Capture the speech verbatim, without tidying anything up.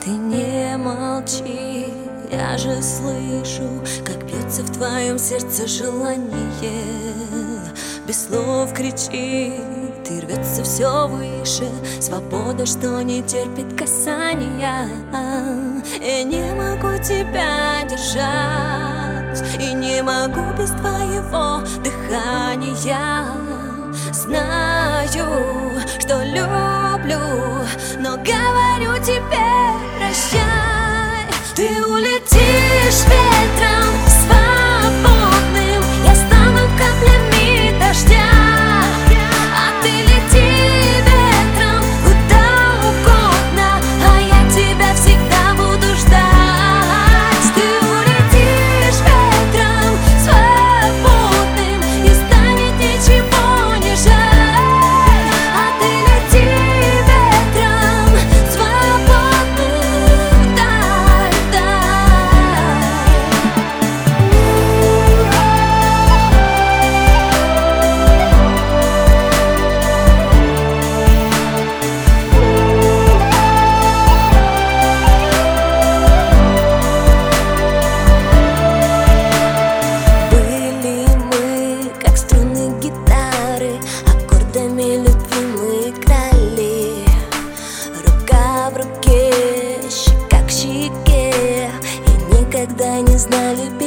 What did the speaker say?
Ты не молчи, я же слышу, как бьется в твоем сердце желание. Без слов кричит и рвется все выше. Свобода, что не терпит касания. Я не могу тебя держать, и не могу без твоего дыхания. Знаю, что люблю, но говорю тебе прощай. Ты улетишь ветром свободным, я стану каплями дождя. А ты лети ветром куда угодно, а я тебя всегда буду ждать. Ты улетишь ветром свободным, и станет ничего не жаль. А ты лети ветром свободным вдаль, вдаль. Были мы, как струны гитары, аккордами любви мы играли. Рука в руке, щека к щеке, и никогда не знали